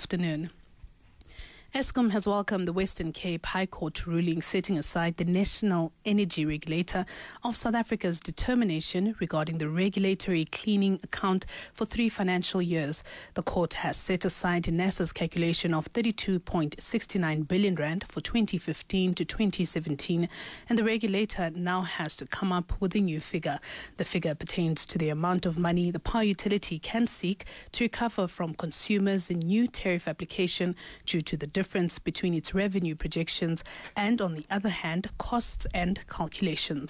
afternoon. Eskom has welcomed the Western Cape High Court ruling setting aside the National Energy Regulator of South Africa's determination regarding the regulatory cleaning account for 3 financial years. The court has set aside NERSA's calculation of 32.69 billion rand for 2015 to 2017, and the regulator now has to come up with a new figure. The figure pertains to the amount of money the power utility can seek to recover from consumers in new tariff application due to the difference between its revenue projections and, on the other hand, costs and calculations.